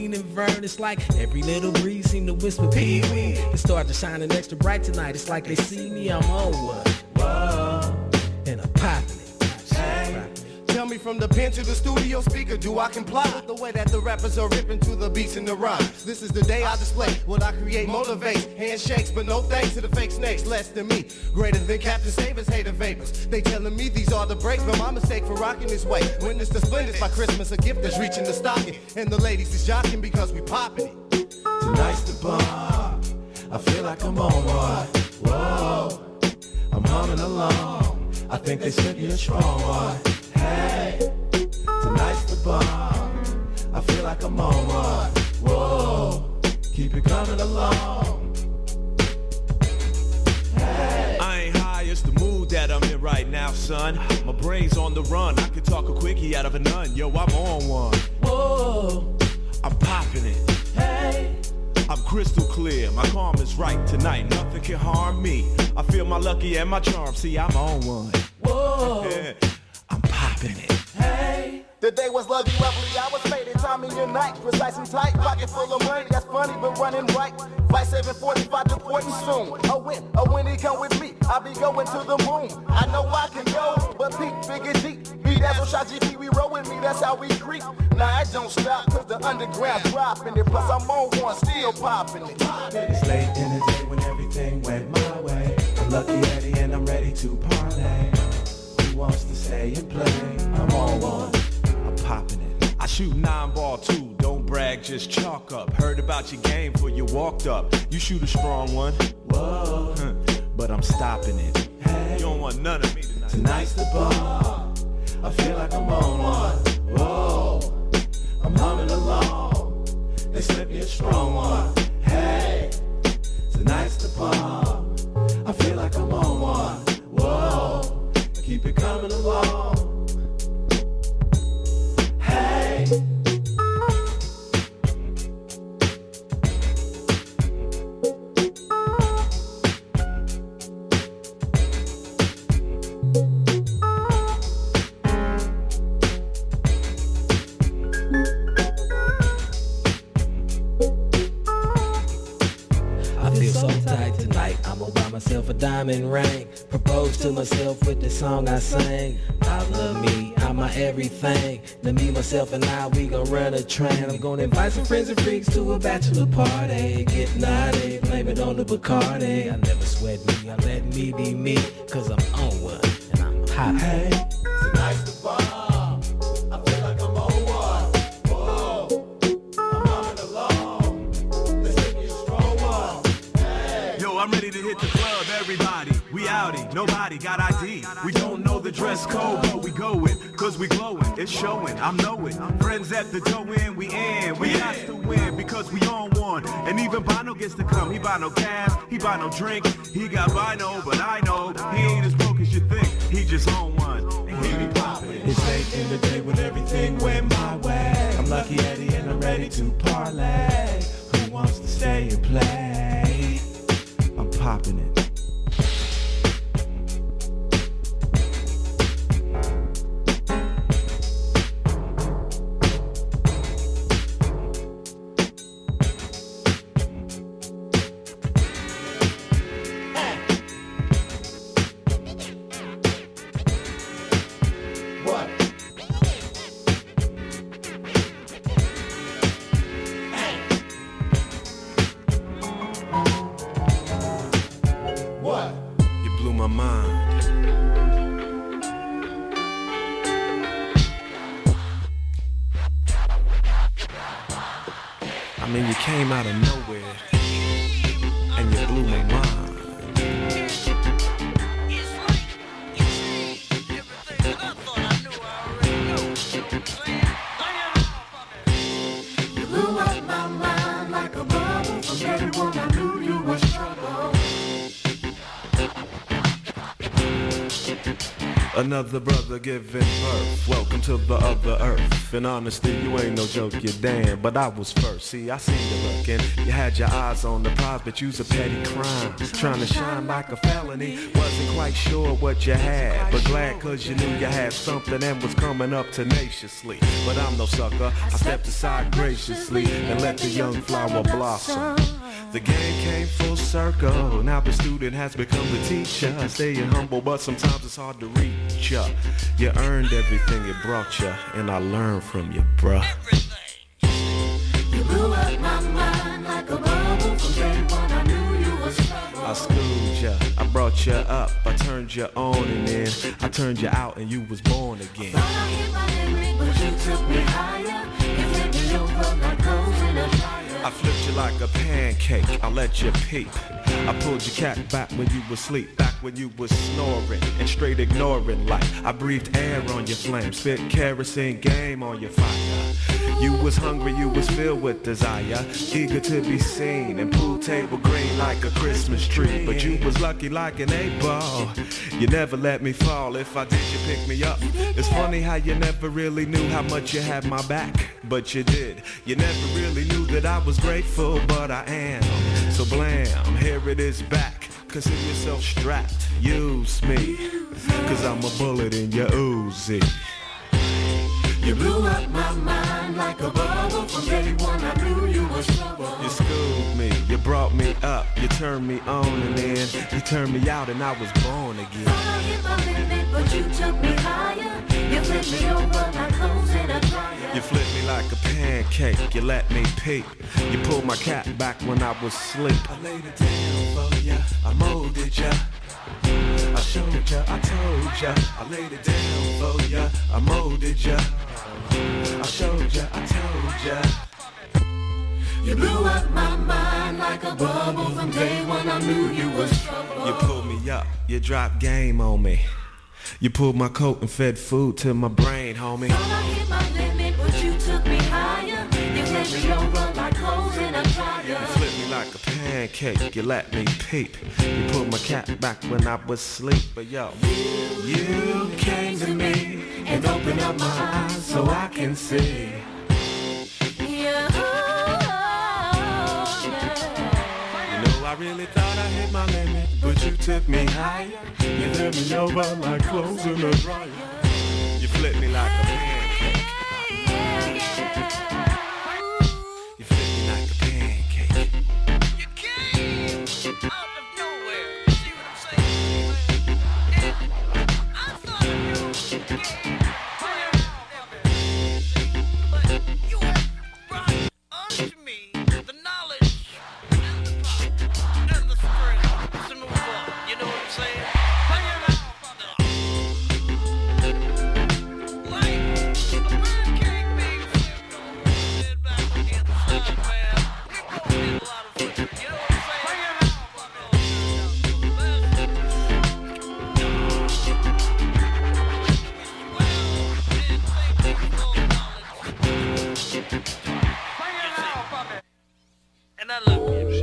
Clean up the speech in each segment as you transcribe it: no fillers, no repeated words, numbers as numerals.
and Vern, it's like every little breeze seem to whisper pee-wee. The stars are shining extra bright tonight. It's like they see me, I'm on one. Whoa, and I'm popping it. Tell me from the pen to the studio speaker, do I comply with the way that the rappers are ripping to the beats and the rhymes? This is the day I display what I create, motivates, handshakes, but no thanks to the fake snakes, less than me. Greater than Captain Savers, hater vapors. They telling me these are the breaks, but my mistake for rocking this way. Witness the splendors by Christmas, a gift that's reaching the stocking. And the ladies is jocking because we popping it. Tonight's the bar, I feel like I'm on one. Whoa, I'm humming along. I think they sent me a strong one. Hey, tonight's the bar, I feel like I'm on one. Whoa, keep it coming along. Hey. I ain't high, it's the mood that I'm in right now, son. My brain's on the run, I can talk a quickie out of a nun. Yo, I'm on one. Whoa, I'm popping it. hey. I'm crystal clear, my calm is right tonight. Nothing can harm me. I feel my lucky and my charm. See, I'm on one. Whoa, Yeah, I'm popping it. hey. The day was lovely, lovely, I was faded, time in your night, precise and tight, pocket full of money, that's funny, but running right, flight 745 deporting soon, a win, he come with me, I'll be going to the moon, I know I can go, but Pete, Biggie G, B-Dazzle, Shot GP, we roll with me, that's how we creep, nah, it don't stop, cause the underground dropping it, plus I'm on one, still popping it. It's late in the day when everything went my way. I'm lucky Eddie and I'm ready to parlay. Who wants to stay and play? I'm on one. I'm popping it. I shoot 9-ball too, don't brag, just chalk up. Heard about your game before you walked up. You shoot a strong one. Whoa, But I'm stopping it. hey. You don't want none of me tonight. Tonight's the bar, I feel like I'm on one. Whoa, I'm humming along. They slipped me a strong one. Hey, tonight's the bar, I feel like I'm on one. Whoa, keep it coming along. Hey. Myself a diamond ring, propose to myself with the song I sang. I love me, I'm my everything. Now me, myself, and I, we gon' run a train. I'm gonna invite some friends and freaks to a bachelor party. Get naughty, blame it on the Bacardi. I never sweat me, I let me be me, cause I'm on one, and I'm hot. Hey, Tonight's the bar, I feel like I'm on one. Whoa, I'm humming along. Let's take you a strong one. Hey. Yo, I'm ready to hit the club, everybody. We outie, nobody got ID. We don't know the dress code, but we go it, cause we glowing, it's showing, I'm knowing. Friends at the door in, we got to win, because we on one. And even Bono gets to come, he buy no gas, he buy no drink. He got Bino, but I know, he ain't as broke as you think. He just on one, and he be poppin'. it's late in the day when everything went my way. I'm lucky Eddie and I'm ready to parlay. Who wants to stay and play? I'm popping it. Came out of nowhere, and you blew my mind. You blew up my mind like a bubble from everyone I knew you was trouble. Another brother giving birth. Welcome to the other earth. In honesty, you ain't no joke, you damn. But I was first. See, I seen you looking. You had your eyes on the prize, but you's a petty crime. Trying to shine like a felony. Wasn't quite sure what you had, but glad cause you knew you had something and was coming up tenaciously. But I'm no sucker. I stepped aside graciously and let the young flower blossom. The game came full circle. Now the student has become the teacher. Staying humble, but sometimes it's hard to reach ya. You earned everything it brought ya, and I learned from you, bruh. You blew up my mind like a bubble. From day one I knew you was trouble. I schooled ya, I brought ya up, I turned ya on, and then I turned ya out and you was born again. Thought I hit my limit, but you took me higher. You flipped me over like clothes in a dryer. I flipped you like a pancake, I let you peep. I pulled your cat back when you was asleep, back when you was snoring and straight ignoring life. I breathed air on your flame, spit kerosene game on your fire. You was hungry, you was filled with desire, eager to be seen and pool table green like a Christmas tree. But you was lucky like an 8-ball. You never let me fall. If I did, you pick me up. It's funny how you never really knew how much you had my back, but you did. You never really knew that I was grateful, but I am. So blam, here it is back. Consider yourself strapped, use me, cause I'm a bullet in your Uzi. You blew up my mind like a bubble. From day one I knew you was trouble. You schooled me, you brought me up, you turned me on, and then you turned me out and I was born again. Thought I hit my limit, but you took me higher. You flipped me over like clothes in a dryer. You flipped me like a pancake, you let me peep. You pulled my cat back when I was asleep. I laid it down for ya, I molded ya, I showed ya, I told ya. I laid it down for ya, I molded ya, I showed ya, I told ya. You blew up my mind like a bubble. From day one I knew you was trouble. You pulled me up, you dropped game on me. You pulled my coat and fed food to my brain, homie. Thought I hit my limit, but you took me higher. You flipped me over like clothes in a dryer. You flipped me like a pancake, you let me peep. You pulled my cat back when I was asleep. But yo, you came to me and opened up my eyes so I can see. Yeah. You know, I really thought I hit my limit, but you took me higher. You turned me over like clothes in a dryer. You flipped me like a pancake. You flipped me like a pancake. You came out of nowhere. See what I'm saying? And I thought you came but you have brought unto me the knowledge and the power and the strength to move on. You know what I'm saying? And I love you.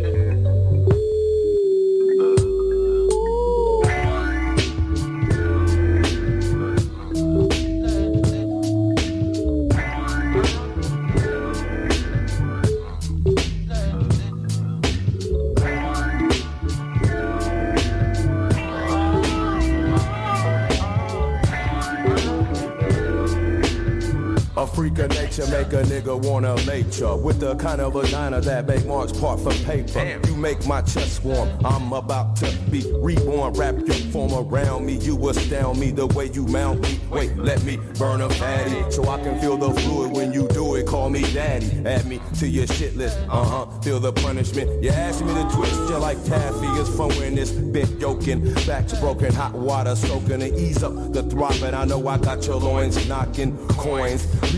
A freak of nature make a nigga wanna late ya with the kind of vagina that make marks part for paper. Damn. You make my chest warm. I'm about to be reborn. Wrap your form around me. You astound me the way you mount me. Wait, let me burn a fatty so I can feel the fluid when you do it. Call me daddy. Add me to your shit list. Feel the punishment. You ask me to twist you like taffy. It's fun when this bent yoking. Back to broken hot water soaking to ease up the throbbing. I know I got your loins knocking coins. Leave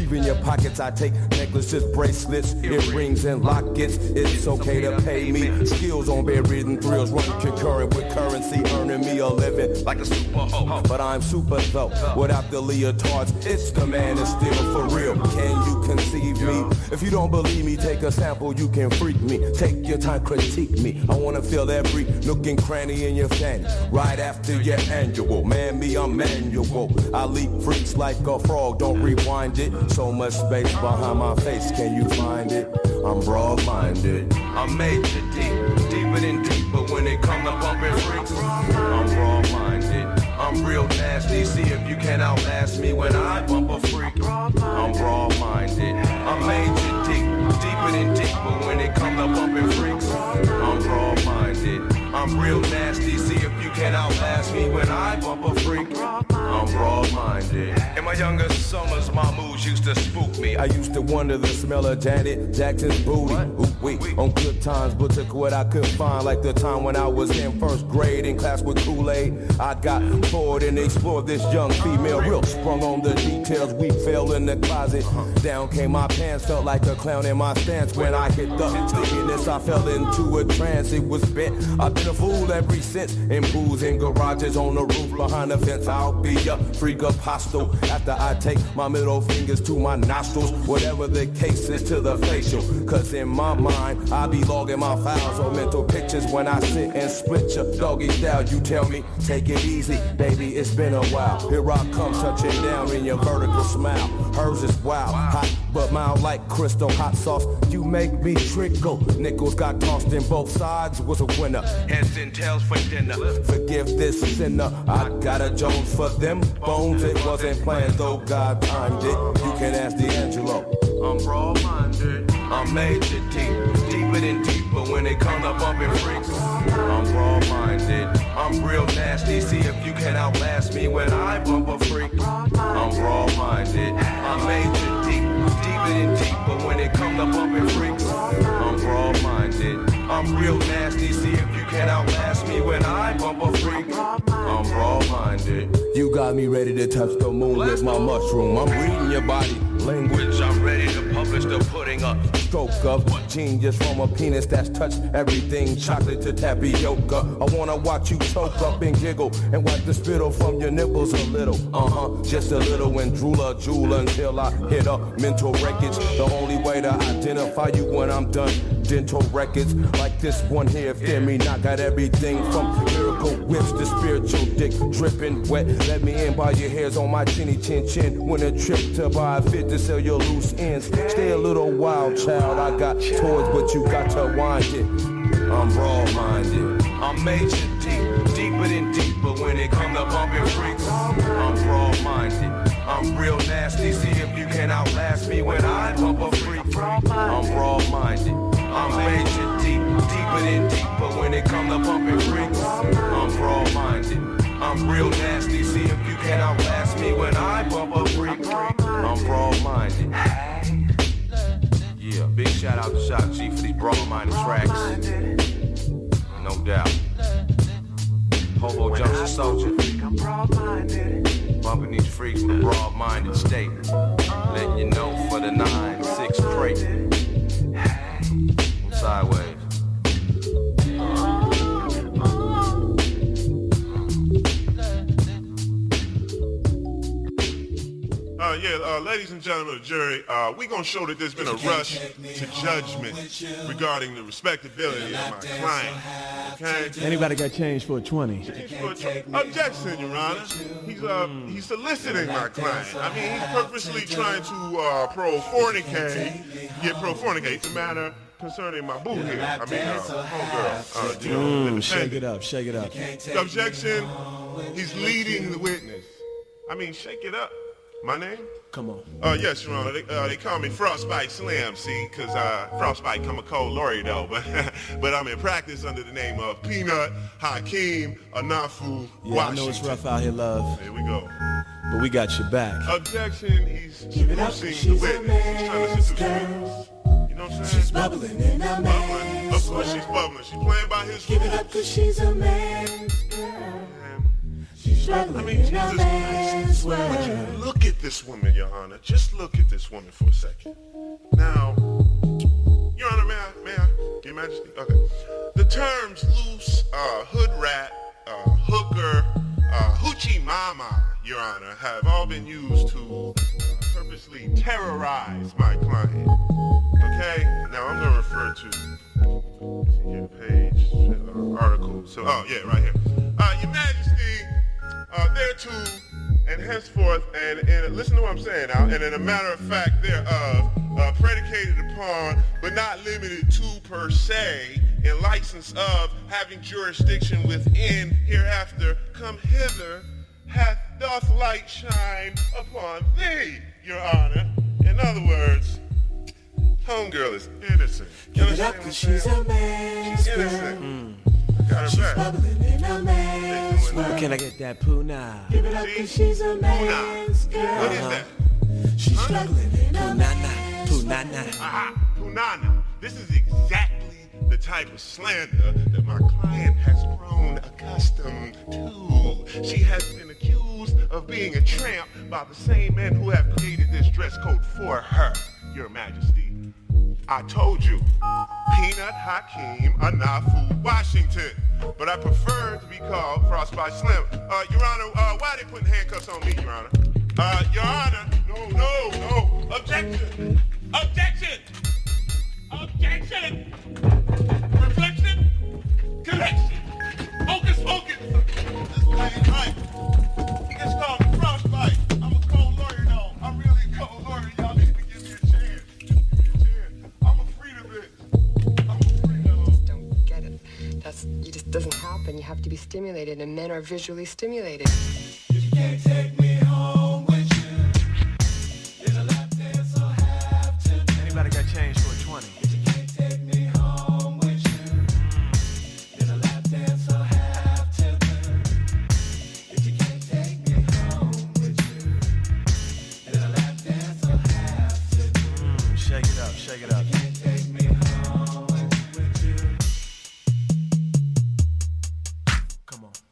Even your pockets, I take necklaces, bracelets, earrings, and lockets. It's okay to pay me. Skills on bedridden thrills, run concurrent with currency, earning me a living like a super hoe. But I'm super though, without the leotards, it's the man that's still for real. Can you conceive me? If you don't believe me, take a sample, you can freak me. Take your time, critique me. I wanna feel every nook and cranny in your fanny. Right after your annual, man, me, I'm manual. I leap freaks like a frog, don't rewind it. So much space behind my face, can you find it? I'm broad-minded. I'm major deep, deeper than deeper when it comes to bumping freaks. I'm broad-minded. I'm real nasty, see if you can outlast me when I bump a freak. I'm broad-minded. I'm major deep, deeper than deeper when it comes to bumping freaks. I'm broad-minded. I'm real nasty, see if you can outlast me when I bump a freak. I'm broad-minded. In my younger summers, my moods used to spook me. I used to wonder the smell of Janet Jackson's booty. Ooh, wait, on good times, but took what I could find. Like the time when I was in first grade in class with Kool-Aid. I got bored and explored this young female. Real sprung on the details, we fell in the closet. Down came my pants, felt like a clown in my stance. When I hit the stickiness, I fell into a trance. It was spent. I've been a fool ever since. In pools and garages, on the roof, behind the fence. I'll be a freak apostle after I take my middle fingers to my nostrils. Whatever the case is to the facial. Cause in my mind, I be logging my files or mental pictures when I sit and split your doggy style. You tell me, take it easy, baby, it's been a while. Here I come touching down in your vertical smile. Hers is wild, hot but mild like crystal hot sauce. You make me trickle. Nickels got tossed in both sides, was a winner. Heads and tails for dinner. Forgive this sinner. I got a Jones for them bones. It wasn't planned though God timed it. You can ask D'Angelo. I'm broad-minded. I'm major deep, deeper than deeper when it comes to bumping freaks. I'm broad-minded. I'm real nasty. See if you can outlast me when I bump a freak. I'm broad-minded. I'm major deep, deeper than deeper when it comes to bumping freaks. I'm broad-minded. I'm real nasty. See if you can outlast me when I bump a freak. I'm broad-minded. You got me ready to touch the moon with my mushroom. I'm reading your body language. I'm ready to publish the pudding up. Stroke of genius from a penis that's touched everything. Chocolate to tapioca. I wanna watch you choke up and giggle and wipe the spittle from your nipples a little. Just a little and drool a jewel until I hit a mental wreckage. The only way to identify you when I'm done. Dental records like this one here. Fear me not, got everything from miracle whips to spiritual dick dripping wet. Let me in by your hairs on my chinny chin chin. When a trip to buy a fit to sell your loose ends. Stay a little wild, child. I got toys, but you got to wind it. I'm broad-minded. I'm major deep, deeper than deeper when it comes to bumping freaks. I'm broad-minded. I'm real nasty. See if you can outlast me when I bump a freak. I'm broad-minded. I'm major deep, deeper than deeper when it comes to bumping freaks. I'm broad-minded. I'm real nasty. See if you can outlast me when I bump a freak. I'm broad-minded. Yeah, big shout out to Shock G for these broad-minded tracks. No doubt. Hobo Junction Soldier. Bumping these freaks with a broad-minded state. Letting you know for the 9-6 crate. I'm sideways. Ladies and gentlemen of the jury, we're going to show that there's been a rush to judgment regarding the respectability of my client. Okay? Anybody got change for a 20? Objection, Your Honor. He's soliciting my client. I mean, he's purposely trying to pro-fornicate, get pro-fornicate. It's a matter concerning my boo here. I mean, homegirl. Shake it up, shake it up. Objection, he's leading the witness. I mean, shake it up. My name? Come on. Yes, Your Honor. They call me Frostbite Slim, see, because Frostbite come a cold lorry, though. But I'm in practice under the name of Peanut Hakeem Anafu Washington. I know it's rough out here, love. Here we go. But we got your back. Objection, he's seducing the witness. He's trying to seduce the witness. You know what I'm saying? She's bubbling in a man. Of course she's bubbling. She's playing by his rules. Give it up 'cause she's a man. I mean, Jesus Christ. Would you look at this woman, Your Honor? Just look at this woman for a second. Now, Your Honor, may I? Your Majesty? Okay. The terms loose, hood rat, hooker, hoochie mama, Your Honor, have all been used to purposely terrorize my client. Okay? Now, I'm going to refer to, here, page, article. So, yeah, right here. Your Majesty, there too, and henceforth, and listen to what I'm saying now, and in a matter of fact thereof, predicated upon, but not limited to per se, in license of having jurisdiction within, hereafter, come hither, doth light shine upon thee, Your Honor. In other words, homegirl is innocent. You understand what I'm saying? She's a man's She's innocent. Got her back. bubbling in a man's world. Can I get that poo now? Give it up 'cause she's a man's girl. What is that? She's struggling in a man's world. Aha, punana. This is exactly the type of slander that my client has grown accustomed to. She has been accused of being a tramp by the same men who have created this dress code for her, Your Majesty. I told you, Peanut Hakeem Anafu Washington, but I prefer to be called Frostbite Slim. Your Honor, why are they putting handcuffs on me, Your Honor? Your Honor, no, objection, objection, objection, reflection, correction, focus, this way ain't right. It's called Frostbite. I'm a cold lawyer, though. I'm really a cold lawyer. Y'all need to give me a chance. I'm a freedom bitch. Don't get it. It just doesn't happen. You have to be stimulated, and men are visually stimulated. If you can't take me home with you, there's a lap dance I'll have to do. Anybody got change for a 20? If you can't take me home with you, there's a lap dance I'll have to do. If you can't take me home with you, there's a lap dance I'll have to do. Shake it up, shake it up. If you can't take me home with you. Come on.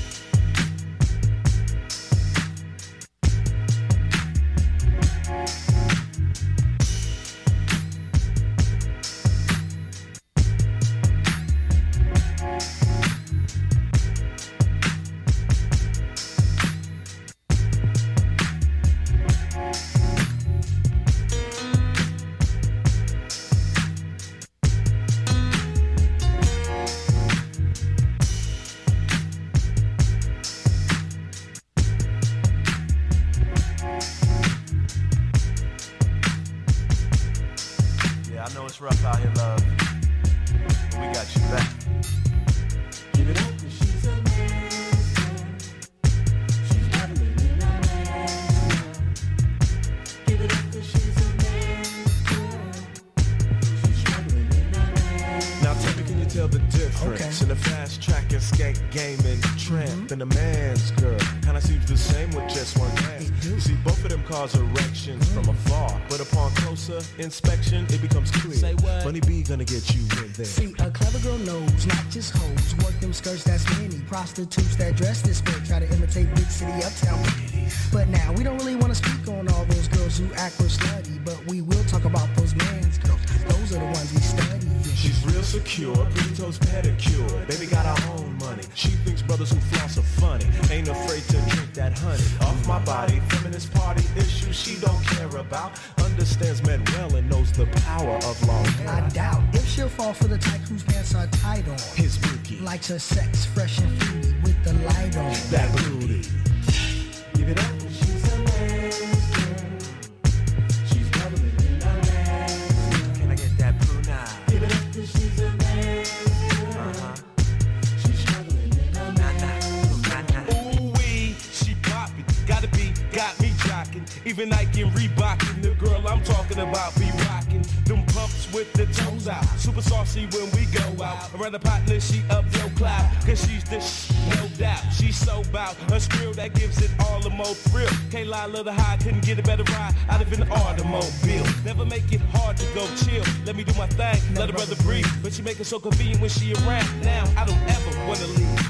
Yeah, I know it's rough out here, love, but we got you back. Give it up 'cause she's a man's girl. She's bubbling in a man's world. Give it up 'cause she's a man's girl. She's struggling in a man's Now tell me, can you tell the difference in the fast track and skank game and tramp and a man's girl? Kinda seems the same with just one glance. You see, both of them cause erections from afar, but upon closer inspection, it becomes clear. Say what? Bunny B gonna get you in there. See, a clever girl knows, not just hoes. Work them skirts, that's many. Prostitutes that dress this way try to imitate big city uptown ladies. But now, we don't really want to speak on all those girls who act real slutty, but we will talk about those man's girls. Those are the ones we study. She's real secure, pretty toes pedicure. Baby got her own money. She thinks brothers who floss are funny. Ain't afraid to drink that honey. Off my body, feminist party issues she don't care about. Understands men well and knows the power of long hair. I doubt if she'll fall for the type whose pants are tight on. His bookie, Likes her sex fresh and fruity with the light on. that booty. Give it up 'cause she's a man's girl. She's bubbling in a man's world. Can I get that poo now? Give it up 'cause she's a man's girl. She's struggling in a man's world. Ooh-wee, she poppin', got me jockin'. Even Nike and Reebokin', the girl I'm talking about be rockin'. Them pumps with the toes out, super saucy when we go out. Around the partner, she up your cloud, 'cause she's the no doubt. She's so bout a skrill that gives it all the more thrill. Can't lie, love the high, couldn't get a better ride out of an automobile. Never make it hard to go chill. Let me do my thing, let her brother breathe. But she make it so convenient when she around. Now I don't ever wanna leave.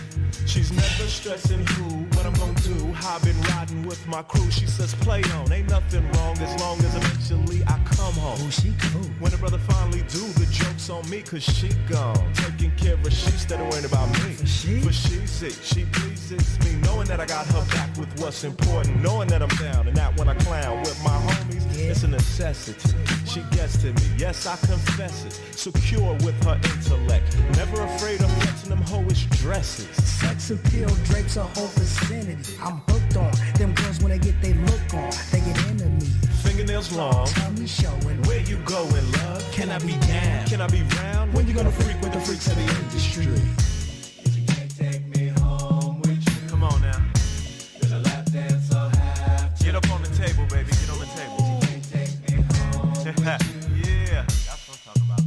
She's never stressing who, what I'm gonna do, how I've been riding with my crew. She says play on, ain't nothing wrong as long as eventually I come home. Oh, she cool. When the brother finally do, the joke's on me cause she gone. Taking care of she instead of worrying about me. For she's sick, she pleases me. Knowing that I got her back with what's important. Knowing that I'm down and that when I clown with my homies, it's a necessity. She gets to me, yes I confess it. Secure with her intellect. Never afraid of flexing them hoish dresses. Sex appeal drapes a whole vicinity. I'm hooked on them girls when they get they look on. They get into me. Fingernails long, tummy showing. Where you going, love? Can I be down? Can I be round? When you gonna freak with the freaks of the industry? If you can't take me home with you, come on now. Then a lap dance I'll have to. Get up on the table, baby. Get on the table. If you can't take me home with you. Yeah, that's what I'm talking about.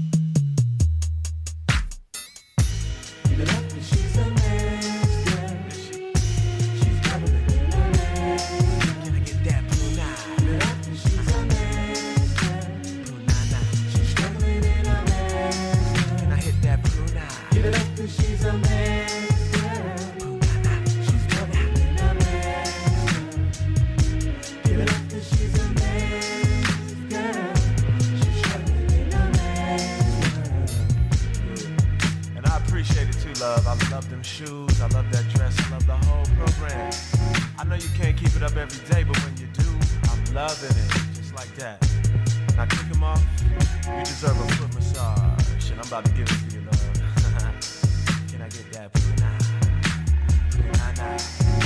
Give it up and she's a man's girl. She's coming in a man's girl. Can I get that blue nine? Give it up and she's a man's girl. Blue nine. She's struggling in a man's girl. Can I hit that blue nine? Give it up and she's a man's girl. She's struggling in a man's girl. Give it up and she's a man's girl. She's struggling in a man's world. And I appreciate it too, love. I love them shoes, I love that dress, I love the whole program. I know you can't keep it up every day, but when you do, I'm loving it, just like that. Now kick them off, you deserve a foot massage, and I'm about to give it to you, love. Can I get that nah.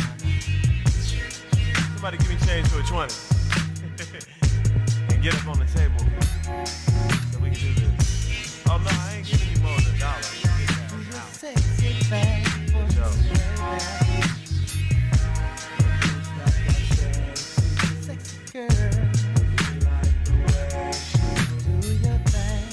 Somebody give me change to a 20. And get up on the table, so we can do this. Oh no, I ain't giving you more than $1. Sexy bad boy. Sexy girl. Do your thing.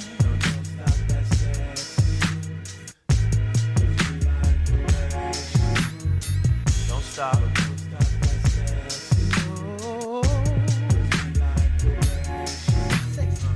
Don't stop. Oh. Sexy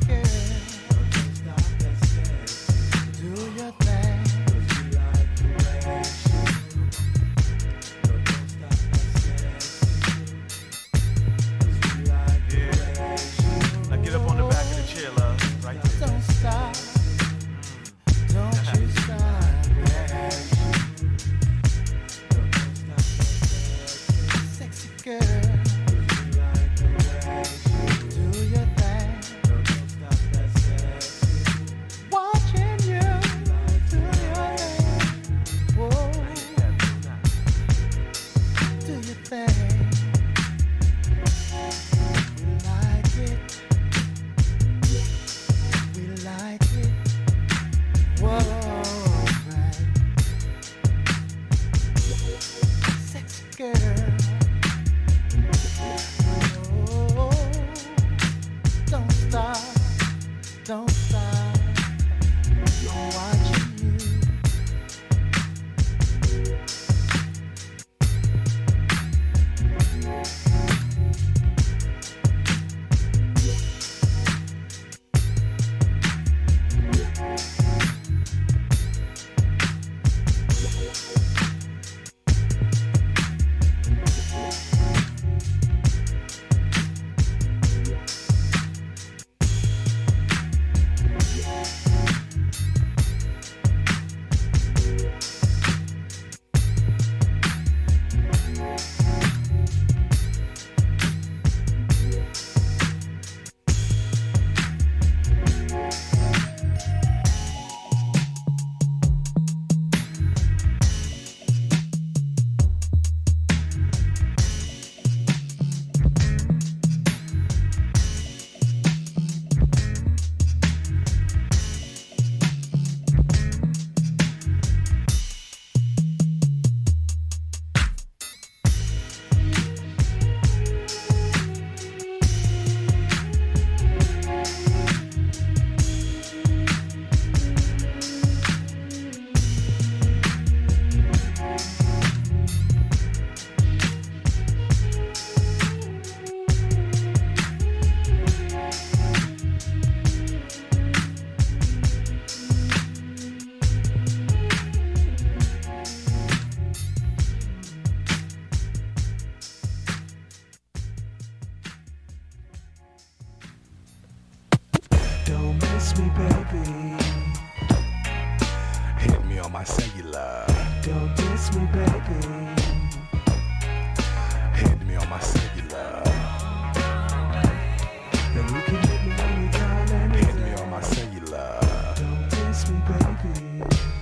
miss me, baby.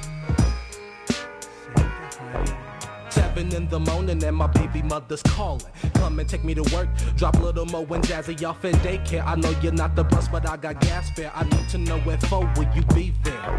7 in the morning and my baby mother's calling. Come and take me to work. Drop Little Mo and Jazzy off at daycare. I know you're not the bus, but I got gas fare. I need to know where for, will you be there?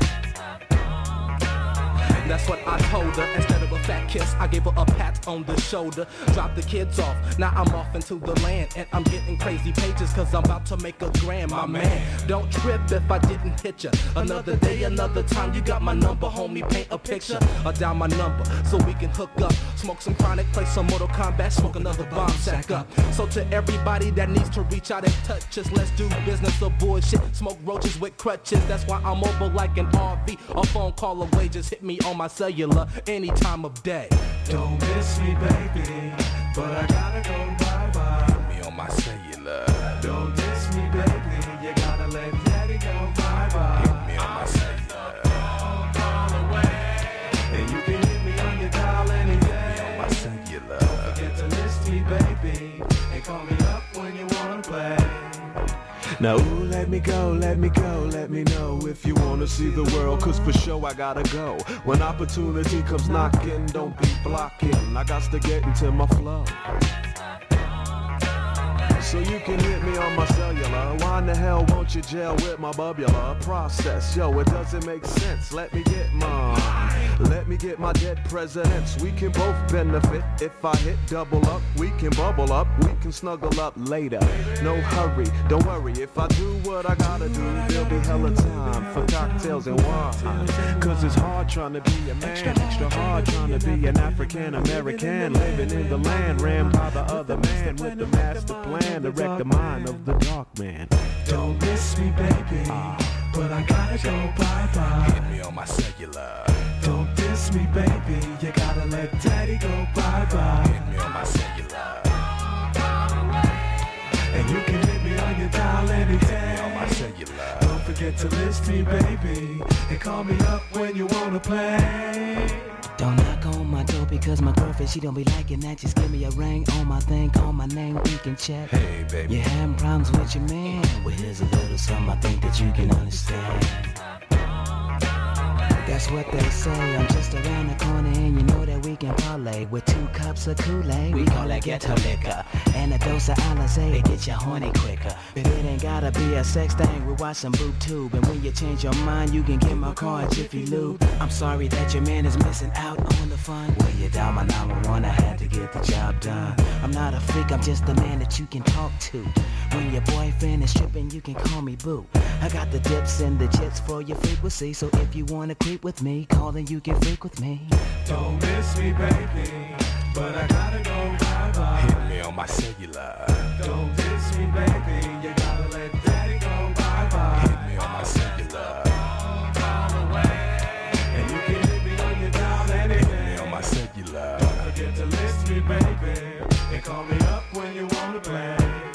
That's what I told her. Instead of a fat kiss, I gave her a pat on the shoulder. Dropped the kids off, now I'm off into the land. And I'm getting crazy pages cause I'm about to make a grand. My man, don't trip if I didn't hit ya. Another day, another time, you got my number, homie. Paint a picture or down my number so we can hook up. Smoke some chronic, play some Mortal Kombat, smoke another bomb sack up. So to everybody that needs to reach out and touch us, let's do business or bullshit. Smoke roaches with crutches, that's why I'm mobile like an RV. A phone call away, just hit me on my cellular any time of day. Don't miss me, baby, but I gotta go bye-bye. Hit me on my cellular. Don't diss me, baby, you gotta let daddy go bye-bye. Hit me on my cellular. Call away, and you can hit me on your dial any day. Hit me on my cellular. Don't forget to list me, baby, and call me up when you wanna play. Now ooh, let me go, let me go, let me know if you wanna see the world, cause for sure I gotta go. When opportunity comes knocking, don't be blocking, I got to get into my flow. So you can hit me on my cellular. Why in the hell won't you jail with my bubbler process? Yo, it doesn't make sense. Let me get mine. Let me get my dead presidents. We can both benefit. If I hit double up, we can bubble up. We can snuggle up later. No hurry, don't worry. If I do what I gotta do, there'll be hella time for cocktails and wine. Cause it's hard trying to be a man. Extra hard trying to be an African American. Living in the land ran by the other man with the master plan. To wreck the mind of the dark man. Don't miss me, baby, but I gotta go bye-bye. Hit me on my cellular. Don't diss me, baby, you gotta let daddy go bye-bye. Hit me on my cellular. And you can hit me on your dial any day. Hit me on my cellular. Don't forget to list me, baby, and call me up when you wanna play. Don't knock on my door because my girlfriend, she don't be liking that. Just give me a ring on my thing, call my name, we can chat. Hey, baby. You having problems with your man? Well, here's a little something I think that you can understand. That's what they say, I'm just around the corner and you know that we can parlay. With 2 cups of Kool-Aid, we call that ghetto liquor. And a dose of Alizé to get you horny quicker. But it ain't gotta be a sex thing, we watch some boob tube. And when you change your mind, you can get my car at Jiffy Lube. I'm sorry that your man is missing out on the fun. Well, you dial my 911, I had to get the job done. I'm not a freak, I'm just the man that you can talk to. When your boyfriend is tripping, you can call me boo. I got the dips and the jits for your frequency. So if you wanna creep with me, call and you can freak with me. Don't miss me, baby, but I gotta go bye-bye. Hit me on my cellular. Don't diss me, baby, you gotta let daddy go bye-bye. Hit me on my cellular. Call away, and you can hit me on your dial any day. Hit me on my cellular. Don't forget to list me, baby, and call me up when you wanna play.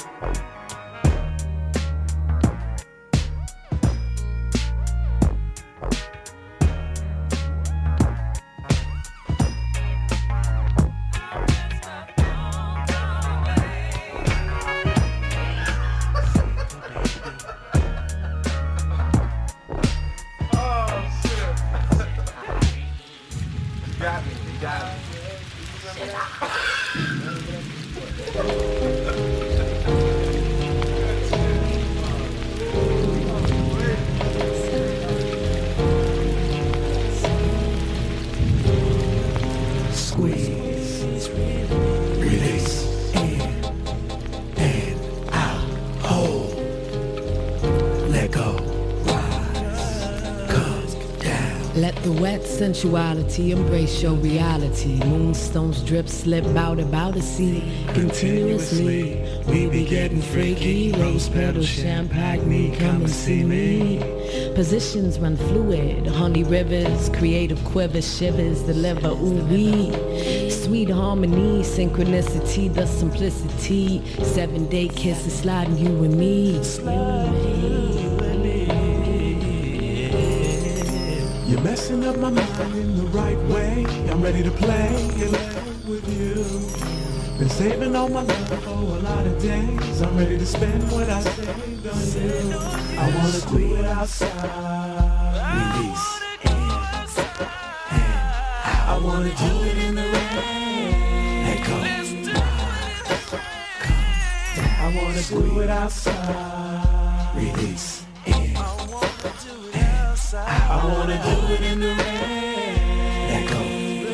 Sensuality, embrace your reality. Moonstones drip, slip out about a sea. Continuously, we be getting freaky. Rose petals, champagne, me, come and see me. Positions run fluid, honey rivers, creative quivers, shivers, deliver, ooh wee. Sweet harmony, synchronicity, the simplicity. 7-day kisses, sliding you and me. You're messing up my mind in the right way. I'm ready to play in love with you. Been saving all my love for a lot of days. I'm ready to spend what I saved on you. I wanna do it outside. Release. wanna do it in the rain. Let go. I wanna do it outside. Release. In. I wanna do it in the rain. Let go.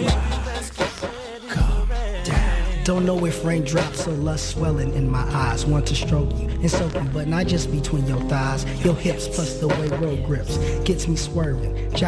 Don't know if raindrops or lust swelling in my eyes. Want to stroke you and soak you, but not just between your thighs. Your hips plus the way road grips gets me swerving.